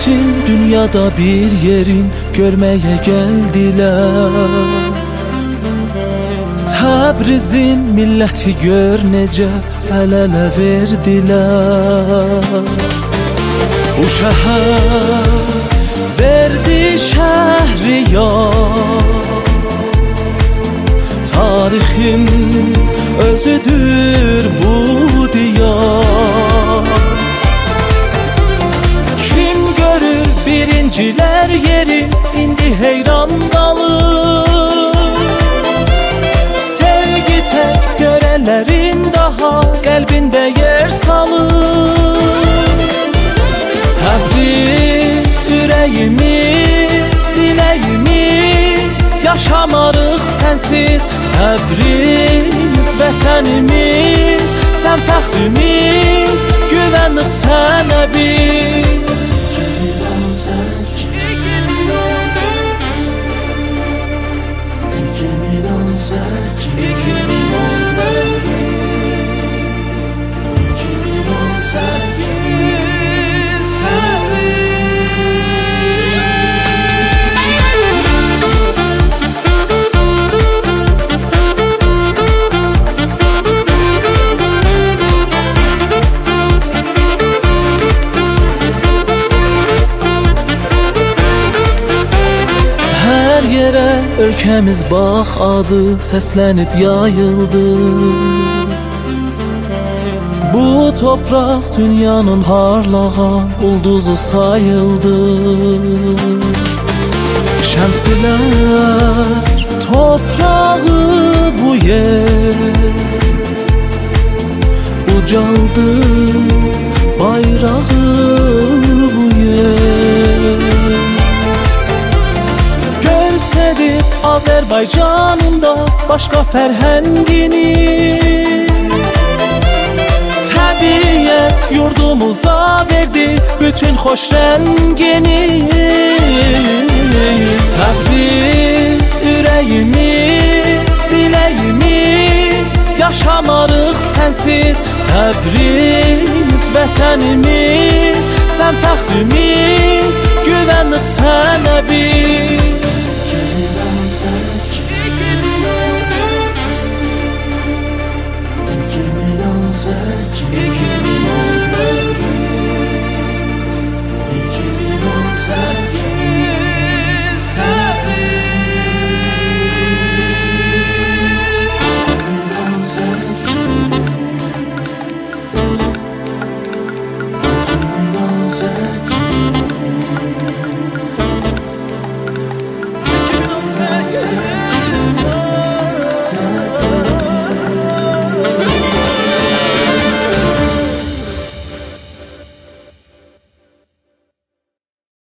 milletin dünyada bir yerin görmeye geldiler. Təbrizin milləti gör necə əl-ələ verdilər. Bu şəhər verdi Şəhriyar, tarixin özüdür bu diyar. Kim görür birincilər yeri indi heyran qalır. Sevgi tek görənlərin daha qəlbində yer salır. Təbriz ürəyimiz, diləyimiz, yaşamarıq sənsiz. Təbriz vətənimiz, sən fəxrimiz, güvənlik sənə biz. Hər yerə ölkəmiz bax adı səslənib yayıldı. Bu toprak dünyanın harlağan ulduzu sayıldı. Şəmsilər toprağı bu yer ucaldı, bayrağı bu yer. Görsədir Azərbaycanında başqa fərhəngini. Təbiət yurdumuza verdi bütün xoş rəngini. Təbriz ürəyimiz, diləyimiz, yaşamarıq sənsiz. Təbriz vətənimiz, sən fəxrimiz, güvənlik sənə biz. Sen